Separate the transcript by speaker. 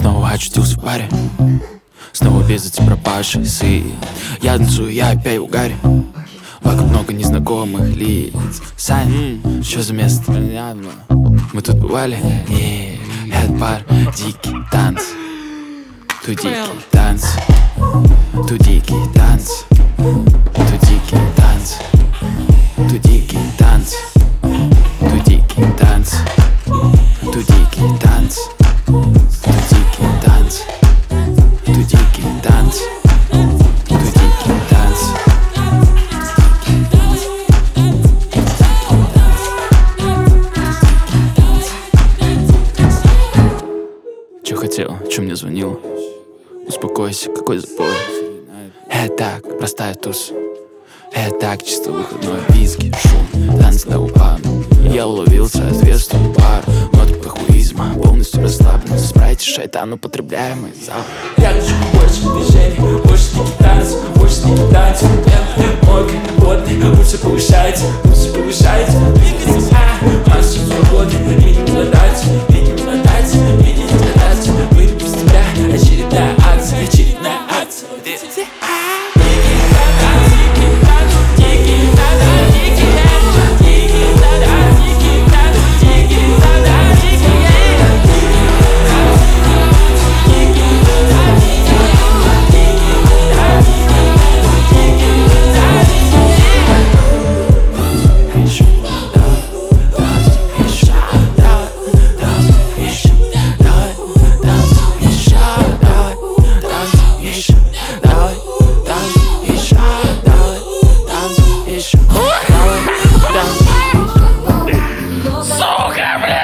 Speaker 1: Снова очутился в баре, снова без эти пропавшие сы. Я танцую, я опять в угаре. Вокруг много незнакомых лиц. Сань, что за место? Мы тут бывали? Не, этот бар дикий танц. Тут дикий танц. Тут дикий танц. Тут дикий танц. Тут дикий танц. Тут дикий танц. Тут дикий танц. Тут дикий танц. Тут дикий танц. Тут дикий танц. Чё хотела, чё мне звонила? Успокойся, какой запой. Это так, простая туса. Это так, чисто выходной. Виски, шум, танцы до упаду. Я уловил соответствующую пару. Ноты плохуизма, полностью расслаблен. Спрайт и шайтан, употребляемый запах.
Speaker 2: Я хочу больше движений, больше дикий танц, больше дикий танц. Мой плотный, пульс повышается, пульс повышается. Масса свободы, видим на танце, видим на танце, видим на танце. Выйду без тебя, очередная акция, очередная акция.
Speaker 1: Сука, бля!